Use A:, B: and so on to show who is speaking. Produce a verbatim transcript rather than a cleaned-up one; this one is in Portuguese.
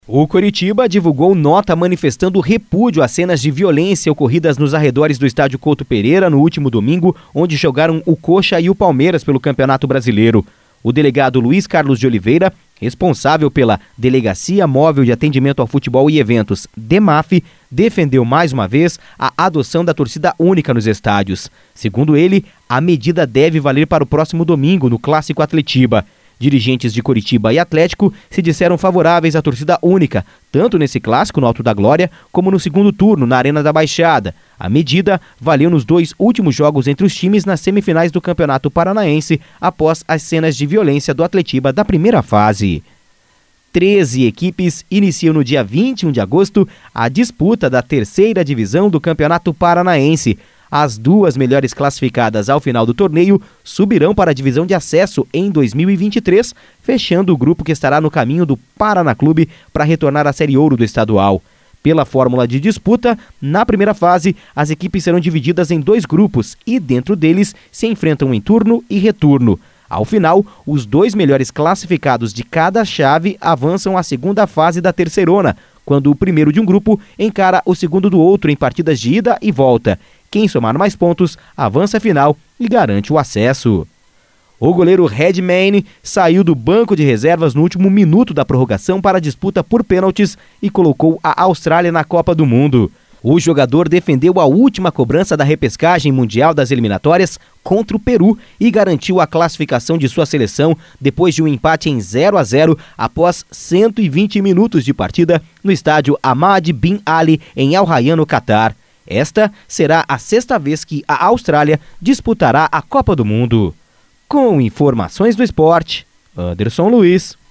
A: O Coritiba divulgou nota manifestando repúdio às cenas de violência ocorridas nos arredores do estádio Couto Pereira no último domingo, onde jogaram o Coxa e o Palmeiras pelo Campeonato Brasileiro. O delegado Luiz Carlos de Oliveira, responsável pela Delegacia Móvel de Atendimento ao Futebol e Eventos, DEMAF, defendeu mais uma vez a adoção da torcida única nos estádios. Segundo ele, a medida deve valer para o próximo domingo no Clássico Atletiba. Dirigentes de Coritiba e Atlético se disseram favoráveis à torcida única, tanto nesse clássico no Alto da Glória, como no segundo turno na Arena da Baixada. A medida valeu nos dois últimos jogos entre os times nas semifinais do Campeonato Paranaense, após as cenas de violência do Atletiba da primeira fase. treze equipes iniciam no dia vinte e um de agosto a disputa da terceira divisão do Campeonato Paranaense. As duas melhores classificadas ao final do torneio subirão para a divisão de acesso em dois mil e vinte e três, fechando o grupo que estará no caminho do Paraná Clube para retornar à Série Ouro do estadual. Pela fórmula de disputa, na primeira fase, as equipes serão divididas em dois grupos e dentro deles se enfrentam em turno e retorno. Ao final, os dois melhores classificados de cada chave avançam à segunda fase da terceirona, quando o primeiro de um grupo encara o segundo do outro em partidas de ida e volta. Quem somar mais pontos avança a final e garante o acesso. O goleiro Redmayne saiu do banco de reservas no último minuto da prorrogação para a disputa por pênaltis e colocou a Austrália na Copa do Mundo. O jogador defendeu a última cobrança da repescagem mundial das eliminatórias contra o Peru e garantiu a classificação de sua seleção depois de um empate em zero a zero após cento e vinte minutos de partida no estádio Ahmad Bin Ali em Al Rayyan, no Catar. Esta será a sexta vez que a Austrália disputará a Copa do Mundo. Com informações do esporte, Anderson Luiz.